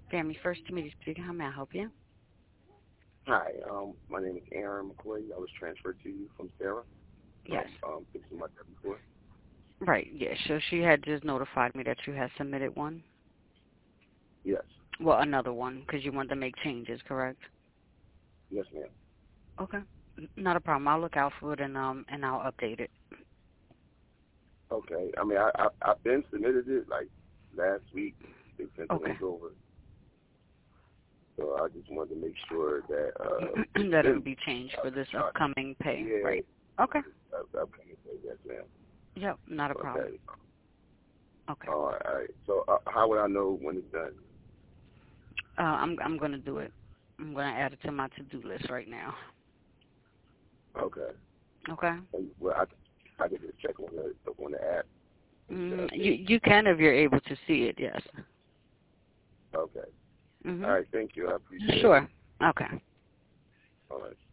Family First Committee speaking. How may I help you? Hi, my name is Aaron McCoy. I was transferred to you from Sarah Yes. from fixing my W-4. Right, yes. So she had just notified me that you had submitted one. Yes. Well, another one, because you wanted to make changes, correct? Yes, ma'am. Okay. Not a problem. I'll look out for it and I'll update it. Okay. I mean, I've been submitted it like last week. They sent the Okay. link over. So I just wanted to make sure that that it'll be changed for this upcoming pay. Yeah. Right. Okay. Upcoming pay. Yes, ma'am. Yep. Not a problem. Okay. Okay. All right. So how would I know when it's done? I'm gonna do it. I'm gonna add it to my to-do list right now. Okay. Okay. And, well, I can just check on the app. You can if you're able to see it. Yes. Okay. Mhm. All right. Thank you. I appreciate it. Sure. Okay. All right.